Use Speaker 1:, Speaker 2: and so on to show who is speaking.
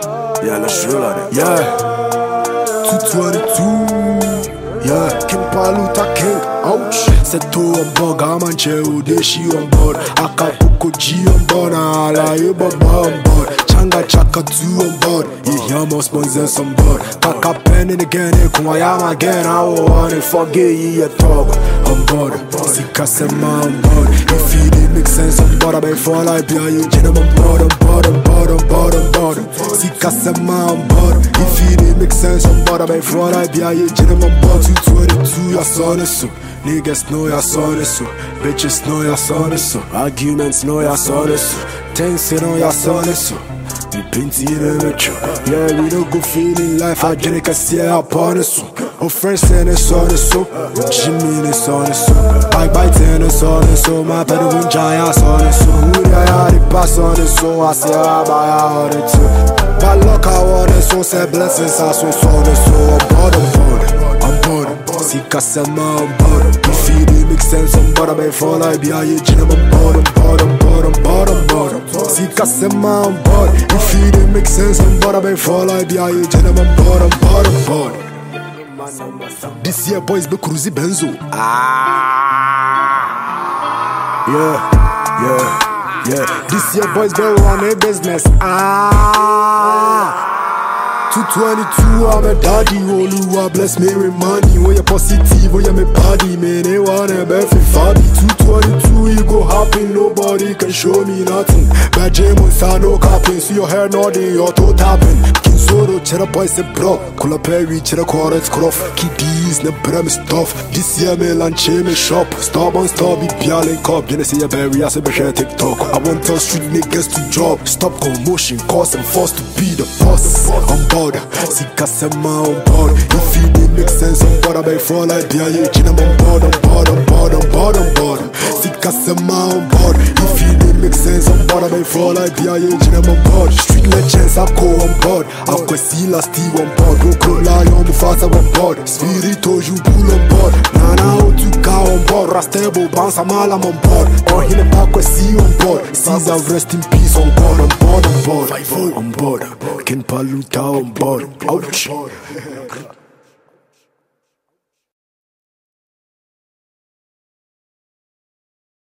Speaker 1: Yeah, let's drill at it. Yeah, 222. Yeah, King Paluta King. Ouch. Seto on board, Gamanche Udeshi on board, Acapulco G on board, Alaye Baba on board, Changa Chaka 2 on board, Yama sponsors on board, Kaka Pen and again, Kumayama again, I want to forget ye a talk on board, Sika Sema on board, if it didn't make sense on board, I may fall like be a gentleman on board, Sika Sema on board, if it didn't make sense on board, I may fall like be a gentleman board, 222, I saw this so. Niggas know ya saw this so. Bitches know ya saw this so. Arguments know ya saw this so. Things know ya saw this so. We pinty in the metro. Yeah, we don't go feeling life. I drink a see upon this so. Oh, friends saying it's on this so. Jimmy is on this so. I bite in this on this so. My better win giants on this so. Who they are, they pass on this so. I say I buy out it too. But look, I want this so. Say blessings, I so saw this so. I'm bored. Sika Sema on board. If it didn't make sense on board, I may fall like be a gentleman on board. Sika Sema on board. If it didn't make sense on board, I may fall like be a gentleman on board. This year boys be cruising Benzo. Yeah. This year boys be run a business. 222, I'm a daddy, Oluwa bless me with money. When you're positive, when you're my body, man, they wanna be for 222, you go happy, nobody can show me nothing. Bad James, I no capping, so your hair nodding, your toe tapping. King Soro, cheddar boy, say bro. Kula Perry, cheddar quarters, croft. Kiddies, no bram stuff. This year, me lunch, me shop. Starborn, star, be pialing cop. Then I say a berry, I say, be share TikTok. I want tell street niggas to job. Stop commotion, cause I'm forced to be the boss. I'm bored. Sika Sema on board. If it didn't make sense on board, I may fall like be a gentleman on board. Sika Sema on board. If it didn't make sense on board, I may fall like be a gentleman on board. Street legends, I go on board. I've got Sila Steve on board. Don't Lion, Mufasa on board. Spirito, you bull on board. Nana Otuka on board. Rastebo, Bansa Malam on board. Or Hine Pakwe C on board. Caesar, rest in peace on board. On board. King Paluta on board. Ouch.